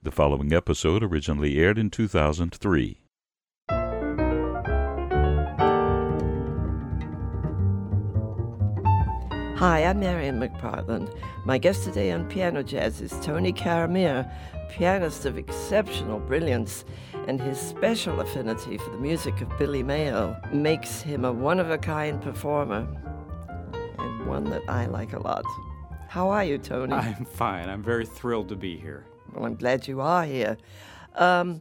The following episode originally aired in 2003. Hi, I'm Marian McPartland. My guest today on Piano Jazz is Tony Caramere, pianist of exceptional brilliance, and his special affinity for the music of Billy Mayo makes him a one-of-a-kind performer, and one that I like a lot. How are you, Tony? I'm fine. I'm very thrilled to be here. Well, I'm glad you are here. Boy,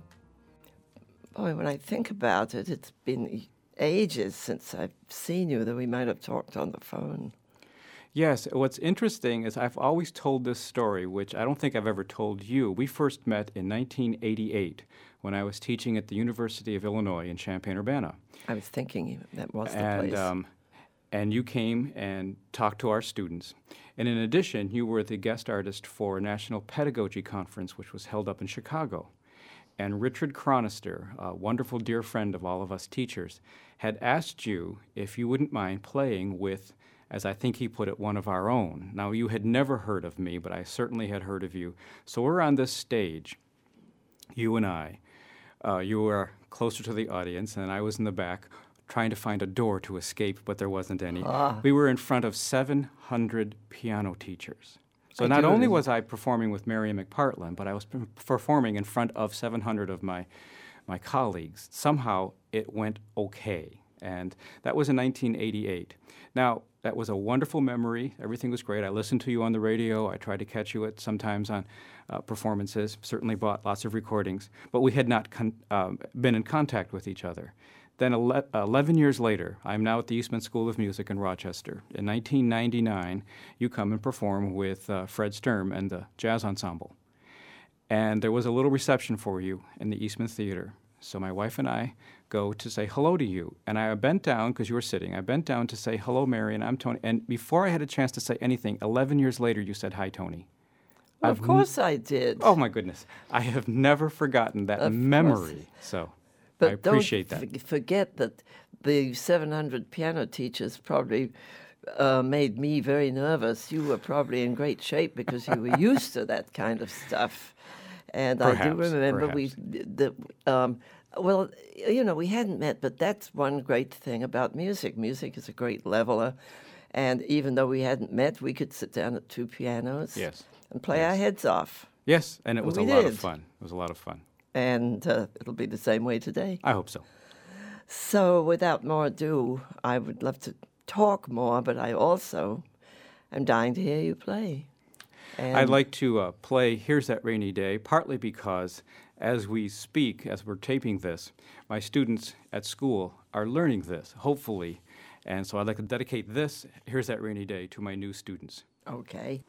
when I think about it, it's been ages since I've seen you, that we might have talked on the phone. Yes, what's interesting is I've always told this story, which I don't think I've ever told you. We first met in 1988 when I was teaching at the University of Illinois in Champaign-Urbana. I was thinking that was the place. And you came and talked to our students. And in addition, you were the guest artist for a National Pedagogy Conference, which was held up in Chicago. And Richard Chronister, a wonderful dear friend of all of us teachers, had asked you if you wouldn't mind playing with, as I think he put it, one of our own. Now, you had never heard of me, but I certainly had heard of you. So we're on this stage, you and I. You were closer to the audience, and I was in the back trying to find a door to escape, but there wasn't any. We were in front of 700 piano teachers. So not only was I performing with Marian McPartland, but I was performing in front of 700 of my colleagues. Somehow it went okay, and that was in 1988. Now, that was a wonderful memory. Everything was great. I listened to you on the radio. I tried to catch you sometimes on performances, certainly bought lots of recordings, but we had not been in contact with each other. Then 11 years later, I'm now at the Eastman School of Music in Rochester. In 1999, you come and perform with Fred Sturm and the Jazz Ensemble. And there was a little reception for you in the Eastman Theater. So my wife and I go to say hello to you. And I bent down, because you were sitting, I bent down to say, hello, Marian, I'm Tony. And before I had a chance to say anything, 11 years later, you said, hi, Tony. Well, of course I did. Oh, my goodness. I have never forgotten that memory. So but I appreciate that. Don't forget that the 700 piano teachers probably made me very nervous. You were probably in great shape because you were used to that kind of stuff. And perhaps, I do remember perhaps. We hadn't met, but that's one great thing about music. Music is a great leveler. And even though we hadn't met, we could sit down at two pianos and play our heads off. Yes, and it was a lot of fun. It was a lot of fun. And it'll be the same way today. I hope so. So without more ado, I would love to talk more, but I also am dying to hear you play. And I'd like to play Here's That Rainy Day, partly because as we speak, as we're taping this, my students at school are learning this, hopefully. And so I'd like to dedicate this, Here's That Rainy Day, to my new students. Okay.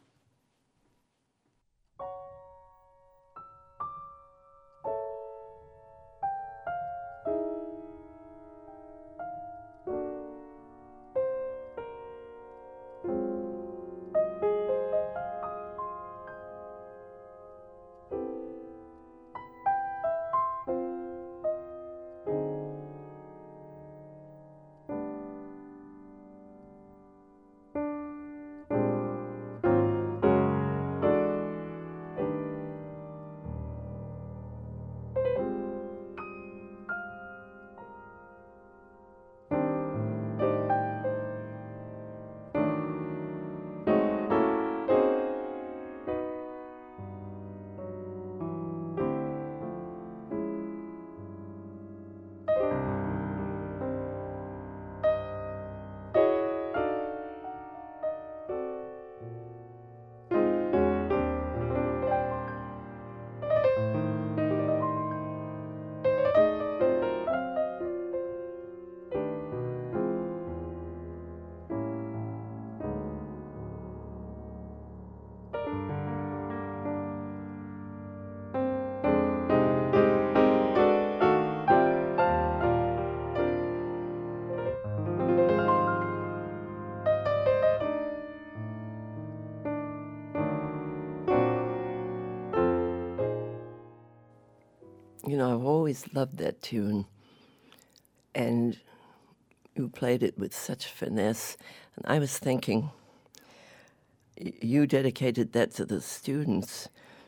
You know, I've always loved that tune, and you played it with such finesse. And I was thinking, you dedicated that to the students.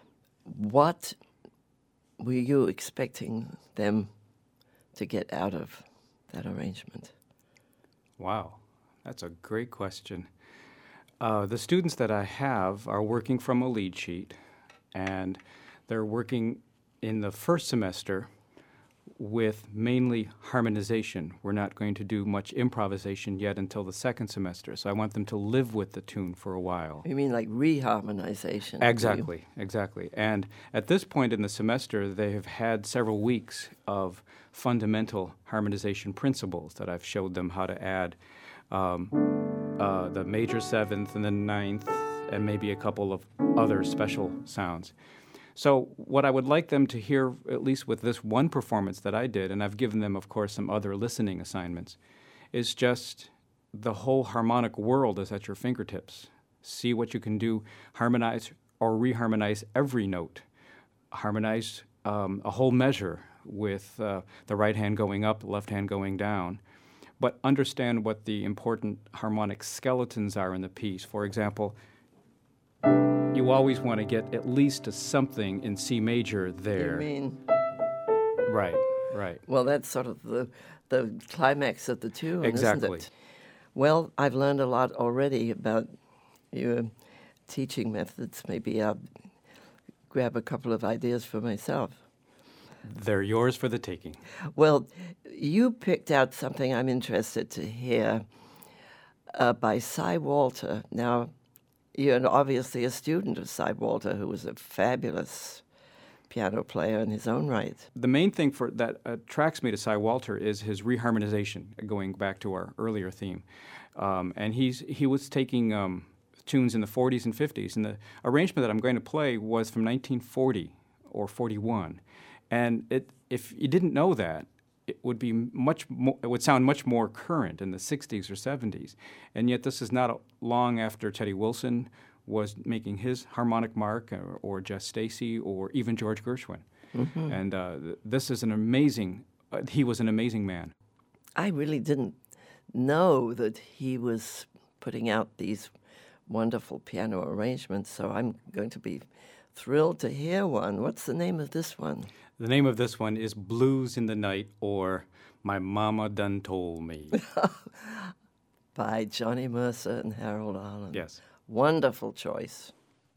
What were you expecting them to get out of that arrangement? Wow, that's a great question. The students that I have are working from a lead sheet, and they're working in the first semester with mainly harmonization. We're not going to do much improvisation yet until the second semester, so I want them to live with the tune for a while. You mean like reharmonization? Exactly. And at this point in the semester, they have had several weeks of fundamental harmonization principles that I've showed them how to add the major seventh and the ninth and maybe a couple of other special sounds. So what I would like them to hear, at least with this one performance that I did, and I've given them, of course, some other listening assignments, is just the whole harmonic world is at your fingertips. See what you can do, harmonize or reharmonize every note, harmonize a whole measure with the right hand going up, the left hand going down, but understand what the important harmonic skeletons are in the piece. For example, you always want to get at least to something in C major there. You mean? Right. Well, that's sort of the climax of the tune, Exactly. isn't it? Well, I've learned a lot already about your teaching methods. Maybe I'll grab a couple of ideas for myself. They're yours for the taking. Well, you picked out something I'm interested to hear by Cy Walter. Now, you're obviously a student of Cy Walter, who was a fabulous piano player in his own right. The main thing that attracts me to Cy Walter is his reharmonization, going back to our earlier theme. And he was taking tunes in the 40s and 50s, and the arrangement that I'm going to play was from 1940 or 41. And if you didn't know that, it would be it would sound much more current in the 60s or 70s. And yet this is not long after Teddy Wilson was making his harmonic mark, or Jess Stacy, or even George Gershwin. Mm-hmm. And this is he was an amazing man. I really didn't know that he was putting out these wonderful piano arrangements, so I'm going to be thrilled to hear one. What's the name of this one? The name of this one is Blues in the Night, or My Mama Done Told Me. By Johnny Mercer and Harold Arlen. Yes. Wonderful choice.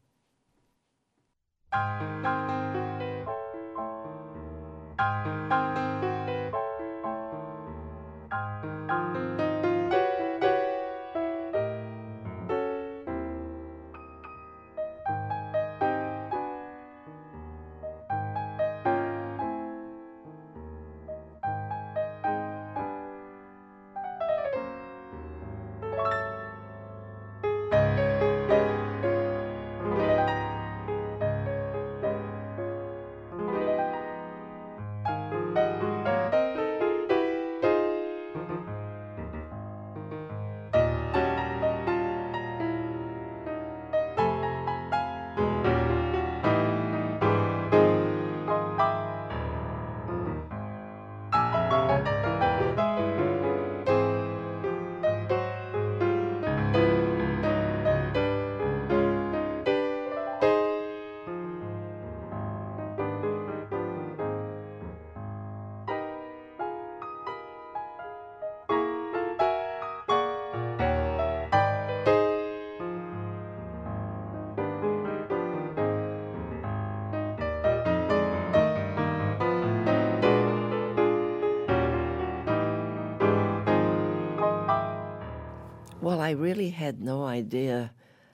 Well, I really had no idea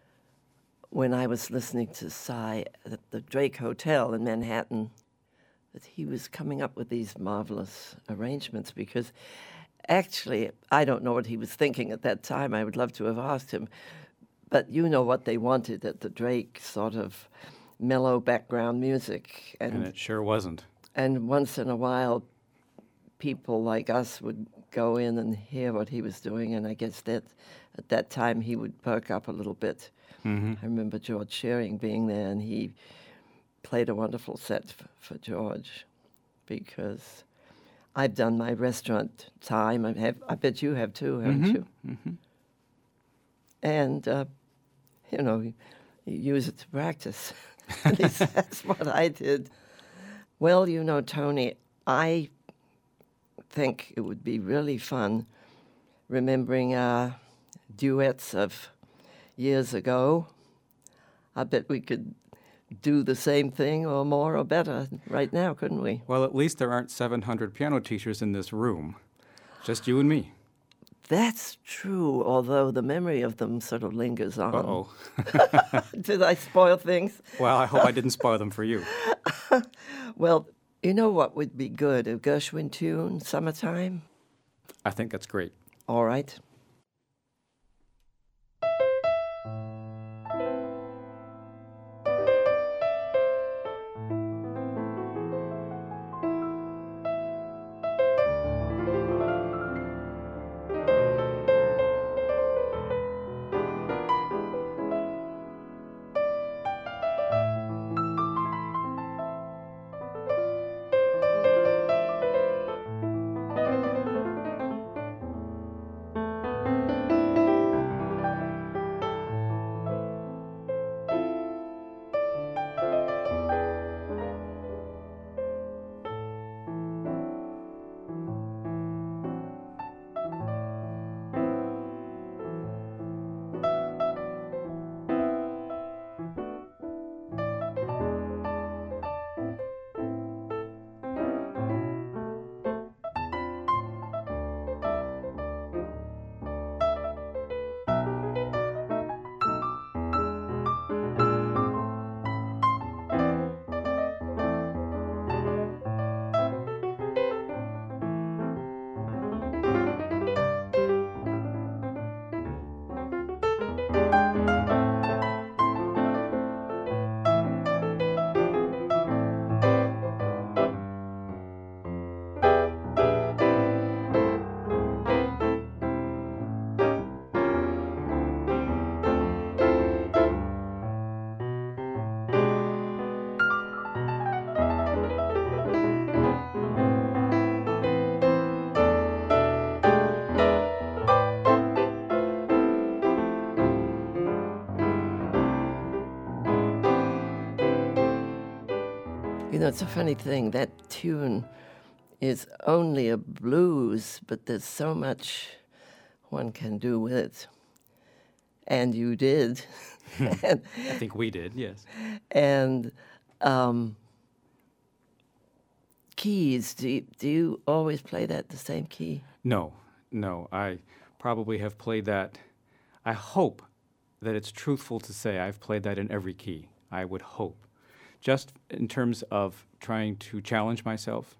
when I was listening to Cy at the Drake Hotel in Manhattan that he was coming up with these marvelous arrangements, because actually I don't know what he was thinking at that time. I would love to have asked him. But you know what they wanted at the Drake, sort of mellow background music. And it sure wasn't. And once in a while, people like us would go in and hear what he was doing, and I guess that at that time he would perk up a little bit. Mm-hmm. I remember George Shearing being there, and he played a wonderful set for George, because I've done my restaurant time. I bet you have too, haven't you? Mm-hmm. And, you use it to practice. At least that's what I did. Well, you know, Tony, I think it would be really fun remembering our duets of years ago. I bet we could do the same thing or more or better right now, couldn't we? Well, at least there aren't 700 piano teachers in this room. Just you and me. That's true, although the memory of them sort of lingers on. Uh-oh. Did I spoil things? Well, I hope I didn't spoil them for you. Well, you know what would be good? A Gershwin tune, Summertime? I think that's great. All right. You know, it's a funny thing. That tune is only a blues, but there's so much one can do with it. And you did. I think we did, yes. And keys, do you always play that the same key? No. I probably have played that. I hope that it's truthful to say I've played that in every key. I would hope. Just in terms of trying to challenge myself.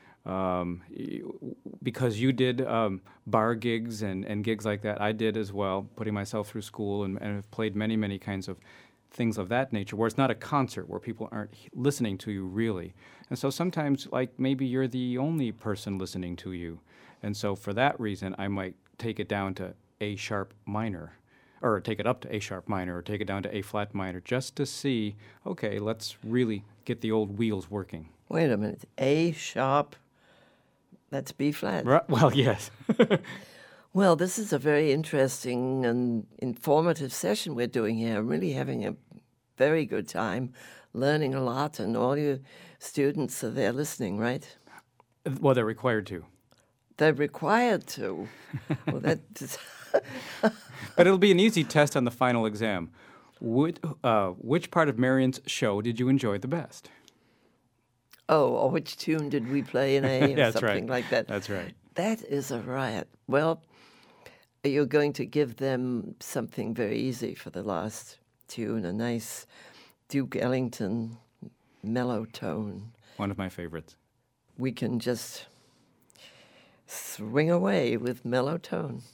Because you did bar gigs and gigs like that, I did as well, putting myself through school and have played many, many kinds of things of that nature, where it's not a concert, where people aren't listening to you really. And so sometimes, like, maybe you're the only person listening to you. And so for that reason, I might take it down to A sharp minor, or take it up to A sharp minor, or take it down to A flat minor, just to see, okay, let's really get the old wheels working. Wait a minute, A sharp, that's B flat. Right. Well, yes. Well, this is a very interesting and informative session we're doing here. I'm really having a very good time, learning a lot, and all you students are there listening, right? Well, they're required to. They're required to. Well, that's... But it'll be an easy test on the final exam. Which part of Marion's show did you enjoy the best? Oh, or which tune did we play in A, or That's something right. like that. That's right. That is a riot. Well, you're going to give them something very easy for the last tune, a nice Duke Ellington mellow tone. One of my favorites. We can just swing away with mellow tone.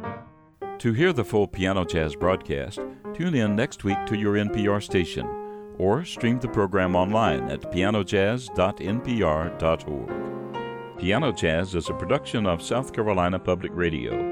To hear the full Piano Jazz broadcast, tune in next week to your NPR station or stream the program online at pianojazz.npr.org. Piano Jazz is a production of South Carolina Public Radio.